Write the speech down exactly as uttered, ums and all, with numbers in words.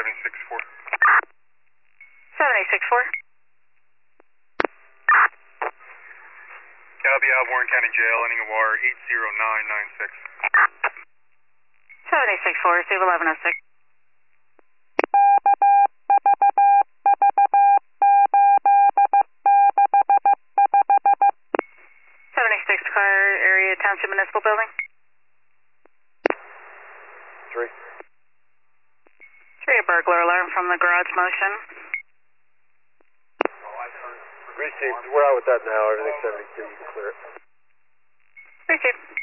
seven six four. seven eight six four. Copy out, Warren County Jail, ending in wire eight zero nine nine six. seven eight six four, receive eleven oh six. seven eight six car, area Township Municipal Building. Three. Three, a burglar alarm from the garage motion. Received. We're out with that now. Everything's seventy-two. You can clear it. Received.